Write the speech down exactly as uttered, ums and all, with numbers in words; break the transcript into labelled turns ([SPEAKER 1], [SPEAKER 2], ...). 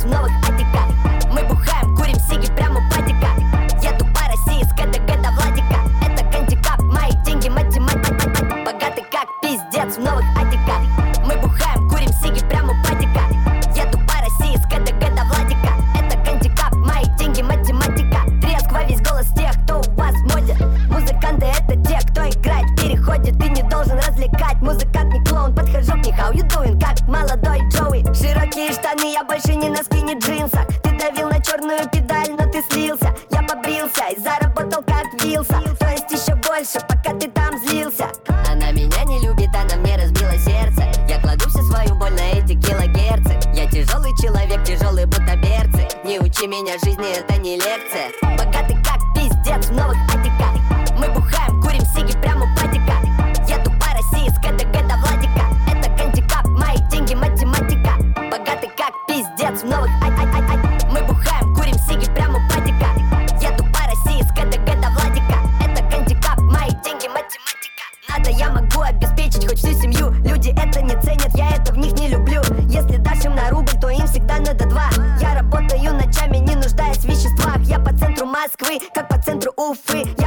[SPEAKER 1] в новых атиках. Мы бухаем, курим сиги прямо у патика. Еду по России с КДГ до Владика. Это гандикап, мои деньги математика. Богатый как пиздец в новых атиках. Мы бухаем, курим сиги прямо у патика. Еду по России с КДГ до Владика. Это гандикап, мои деньги математика. Треск во весь голос тех, кто у вас в моде. Музыканты это те, кто играет в переходе. Ты не должен развлекать, музыкант не клоун. Подхожу к ней, how you doing, как молодой Джоуи. Широкие штаны, я больше не носки, не джинсах. Ты давил на черную педаль, но ты слился. Я побрился и заработал как вилса. То есть еще больше, пока ты там злился. Она меня не любит, она мне разбила сердце. Я кладу всю свою боль на эти килогерцы. Я тяжелый человек, тяжелые будто берцы. Не учи меня жизни, это не лекция. Богатый как пиздец в новых атиках. Мы бухаем, курим сиги прямо у патика. Еду по России с КДГ до Владика. Это гандикап, мои деньги математика. Богатый как пиздец в новых атиках. Мы бухаем, курим сиги прямо у патика. Еду по России с КДГ до Владика. Это гандикап, мои деньги математика. Надо, я могу обеспечить хоть всю семью. Люди это не ценят, я это в них не люблю. Если дашь им на рубль, то им всегда надо два. Я работаю ночами, не нуждаясь в веществах. Я по центру Москвы, как по центру Уфы.